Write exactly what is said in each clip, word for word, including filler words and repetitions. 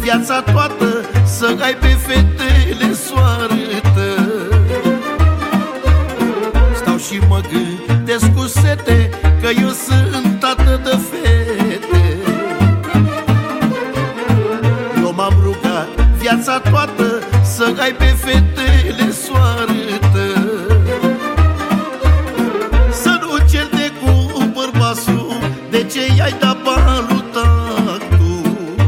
viața toată să ai pe fetele soartă. Stau și mă gândesc cu sete că eu sunt tată de fete. Eu m-am rugat viața toată să ai pe fetele soartă. Să nu certe cu bărbasul de ce i-ai dat banul tactul.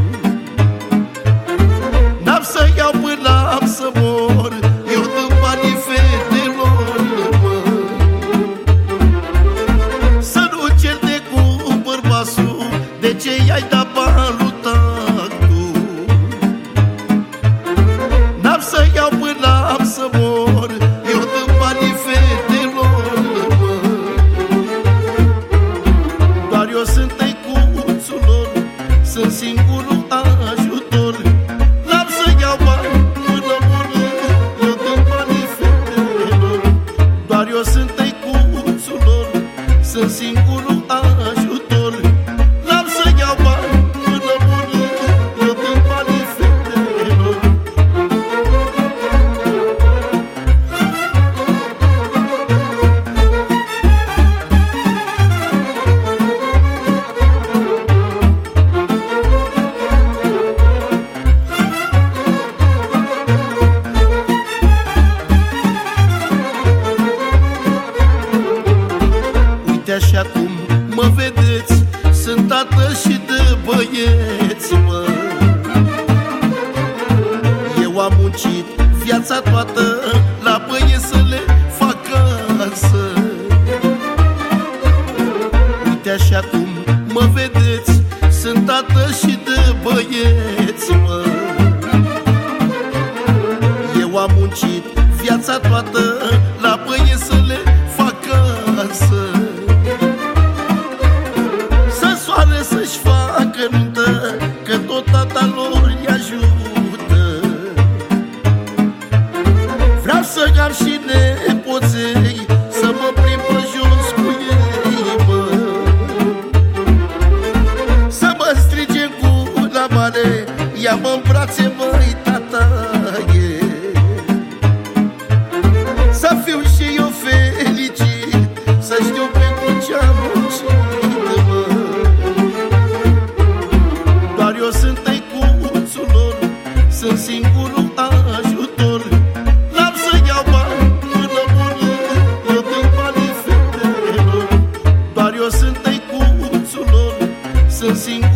N-am să iau până am să mor, eu dăm banii fetelor, mă. Să nu certe cu bărbasul de ce i-ai dat banul tactul. N-am să iau până am să mor, eu dăm banii fetelor, mă. Doar eu sunt tăicuțul lor, sunt singurul ajutor. N-am să iau bani până mor, eu dăm banii fetelor. Doar eu sunt tăicuțul lor, sunt singurul ajutor. N-am să iau bani până mor, eu dăm banii fetelor. Uite așa cum mă vedeți, sunt tată și de băieți, mă. Eu am muncit viața toată la băieți să le fac casă. Uite așa cum mă vedeți, sunt tată și de băieți, mă. Eu am muncit viața toată la băieți să le fac casă. Să soare să-și facă nuntă, că tot tata lor îi ajută. Vreau să am și nepoței, să mă plimb pe jos cu ei, mă. Să mă strige în gura mare, ia-mă în brațe, măi, tataie. Să fiu și eu fericit, să știu pentru ce-am muncit, mă. Doar eu sunt tăicuțul lor, sunt singurul ajutor. N-am să iau bani până mor, eu dăm banii fetelor. Doar eu sunt tăicuțul lor, sunt singurul